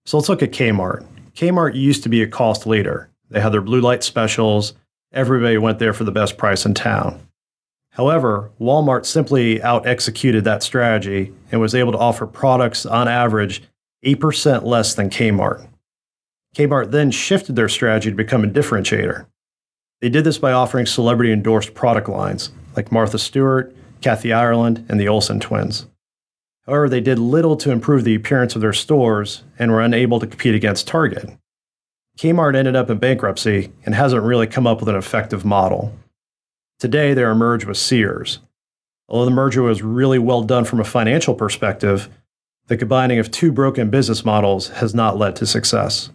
So let's look at Kmart. Kmart used to be a cost leader. They had their blue light specials. Everybody went there for the best price in town. However, Walmart simply out-executed that strategy and was able to offer products on average 8% less than Kmart. Kmart then shifted their strategy to become a differentiator. They did this by offering celebrity-endorsed product lines like Martha Stewart, Kathy Ireland, and the Olsen twins. However, they did little to improve the appearance of their stores and were unable to compete against Target. Kmart ended up in bankruptcy and hasn't really come up with an effective model. Today, they're merged with Sears. Although the merger was really well done from a financial perspective, the combining of two broken business models has not led to success.